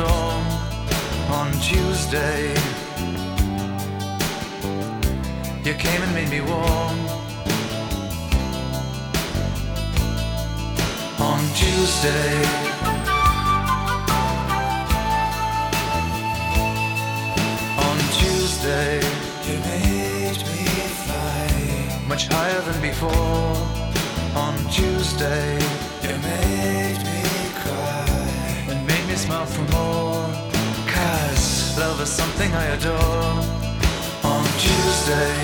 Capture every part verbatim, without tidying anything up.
storm on Tuesday. You came and made me warm on Tuesday. On Tuesday, you made me fly much higher than before. On Tuesday, you made me cry and made me smile for more. 'Cause love is something I adore. On Tuesday,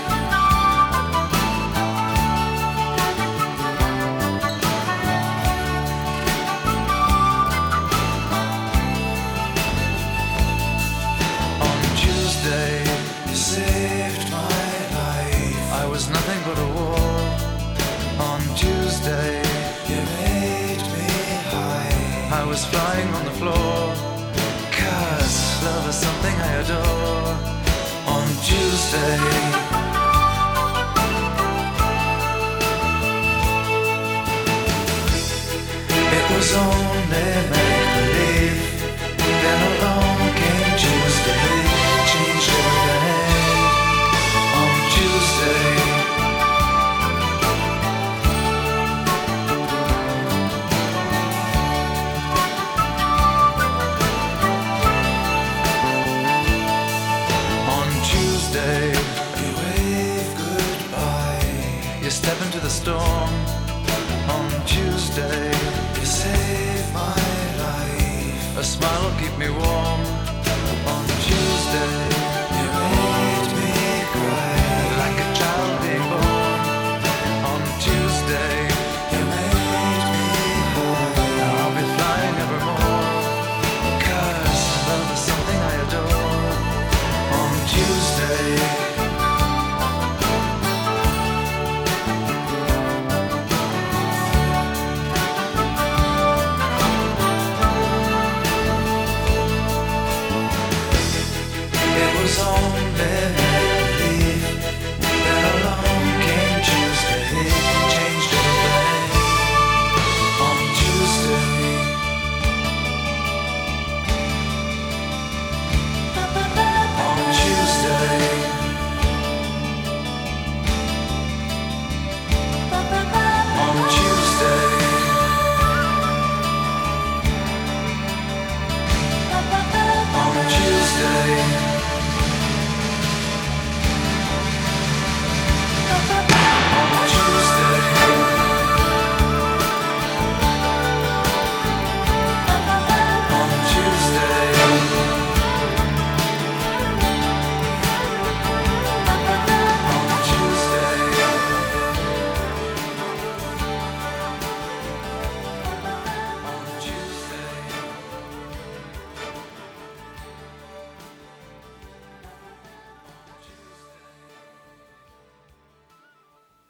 on Tuesday, you saved my life. I was nothing but a war. On Tuesday, you made me high. I was flying on the floor. 'Cause love is something I adore. On Tuesday, it was only make-believe. Then along came Tuesday, changed everything. On Tuesday, you wave goodbye. You step into the storm. On Tuesday, you save my life. A smile will keep me warm. On Tuesday, you made me cry like a child being born. On Tuesday, you made me high. I'll be flying evermore. 'Cause love is something I adore. On Tuesday, it was on